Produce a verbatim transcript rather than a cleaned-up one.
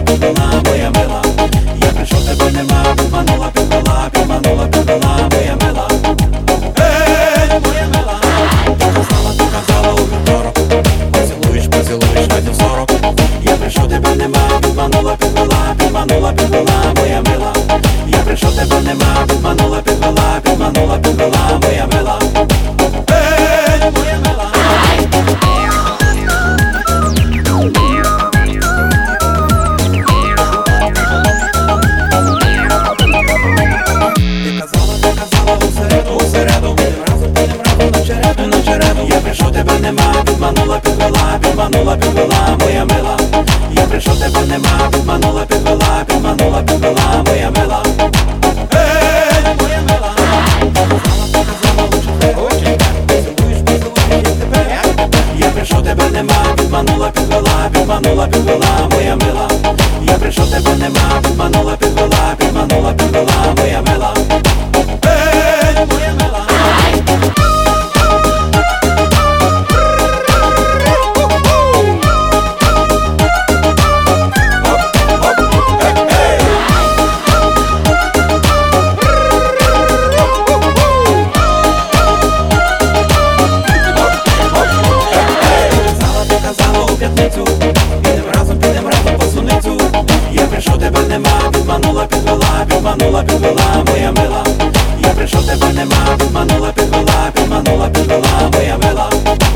підвела, моя мила. Я прийшов, тебе нема, підманула, підвела, підманула, підвела, моя мила. Ей, моя мила. Ти казала, ти казала у вівторок, поцілуєш, поцілуєш, радів сорок. Я прийшов, тебе нема, підманула, підвела, підманула, підвела, моя мила. Я прийшов, тебе нема, підманула, підвела, підманула, підвела, моя мила. Ей, моя мила. Ти казала, ти казала у середу, у середу, підем разом, підем разом на череду, на череду. Я прийшов, тебе нема, підманула, підвела, підманула, підвела, моя мила. Я прийшов, тебе нема, підманула, підвела, підманула, підвела, моя мила. Ей, моя мила. Ти казала, ти казала у четвер, поцілуєш, поцілуєш, як тепер. Я прийшов, тебе нема, підманула, підвела, підманула, підвела, моя мила. Я прийшов, тебе нема, підманула, підвела, підманула, підвела, моя мила. Ей, моя мила. Підем разом, підем разом по суницю. Я прийшов, тебе нема, підманула, підвела, підманула, підвела, моя мила. Я прийшов, тебе нема, підманула, підвела, підманула, підвела, моя мила.